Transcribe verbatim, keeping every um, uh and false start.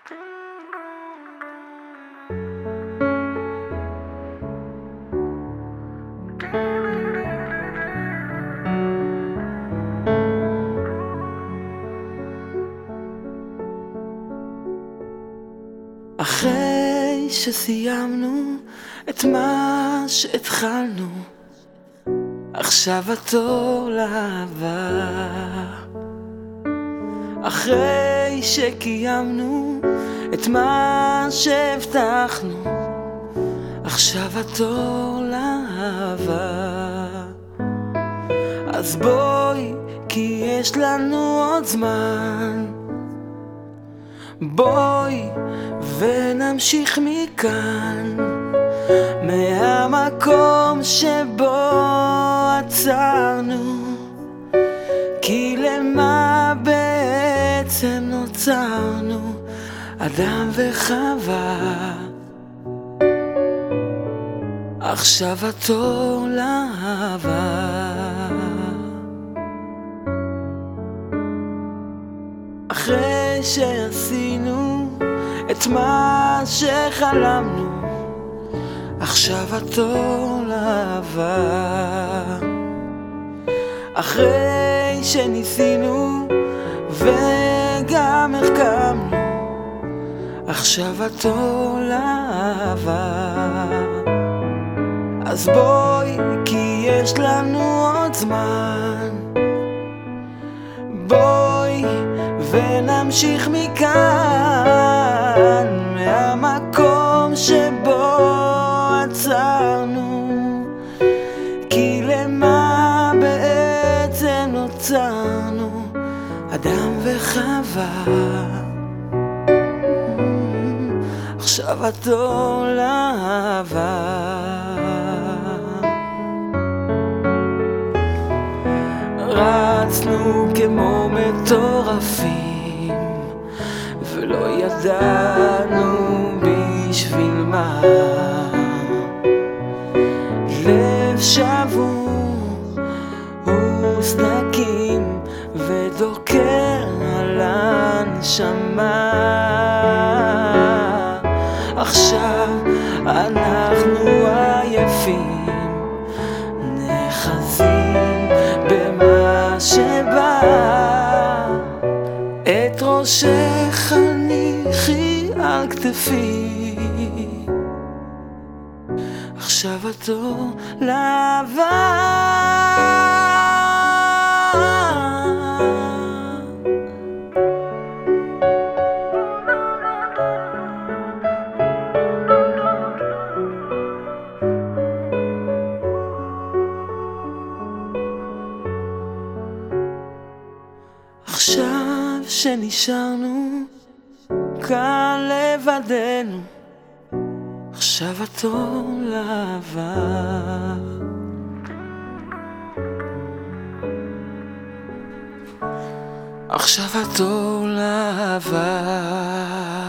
אחרי שסיימנו את מה שהתחלנו, עכשיו התור לאהבה. אחרי שקיימנו את מה שהבטחנו, עכשיו התור לאהבה. אז בואי, כי יש לנו עוד זמן, בואי ונמשיך מכאן, מהמקום שבו עצרנו. כי למה בעצם נוצרנו, אדם וחווה? עכשיו התור לאהבה. אחרי שעשינו את מה שחלמנו, עכשיו התור לאהבה. אחרי שניסינו וגם החכמנו, עכשיו התור לאהבה. אז בואי, כי יש לנו עוד זמן, בואי ונמשיך מכאן, מהמקום שבו עצרנו. כי למה בעצם נוצרנו, אדם וחווה? עכשיו התור לאהבה. רצנו כמו מטורפים ולא ידענו בשביל מה. לב שבור וסדקים ודוקר על הנשמה. עכשיו אנחנו עייפים, נחזים במה שבא. את ראשך הניחי על כתפי, עכשיו התור לאהבה. עכשיו שנשארנו כאן לבדנו, עכשיו התור לאהבה. עכשיו התור לאהבה.